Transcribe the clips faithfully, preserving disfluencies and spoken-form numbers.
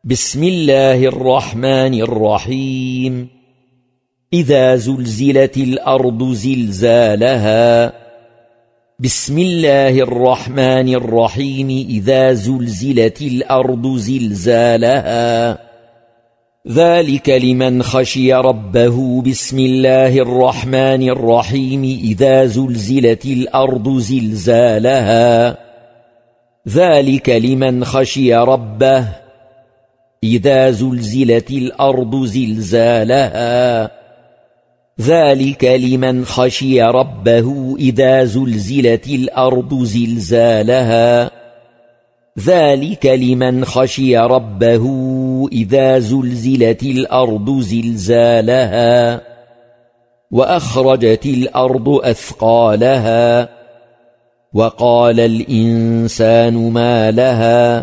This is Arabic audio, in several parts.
بسم الله الرحمن الرحيم إذا زلزلت الأرض زلزالها بسم الله الرحمن الرحيم إذا زلزلت الأرض زلزالها ذلك لمن خشي ربه بسم الله الرحمن الرحيم إذا زلزلت الأرض زلزالها ذلك لمن خشي ربه إذا زلزلت الأرض زلزالها ذلك لمن خشي ربه إذا زلزلت الأرض زلزالها ذلك لمن خشي ربه إذا زلزلت الأرض زلزالها وأخرجت الأرض أثقالها وقال الإنسان ما لها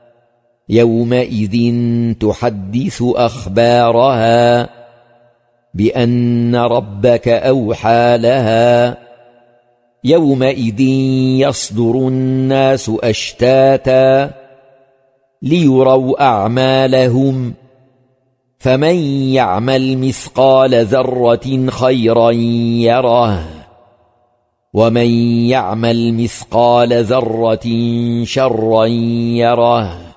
يومئذ تحدث أخبارها بأن ربك أوحى لها يومئذ يصدر الناس أشتاتا ليروا أعمالهم فمن يعمل مثقال ذرة خيرا يره ومن يعمل مثقال ذرة شرا يره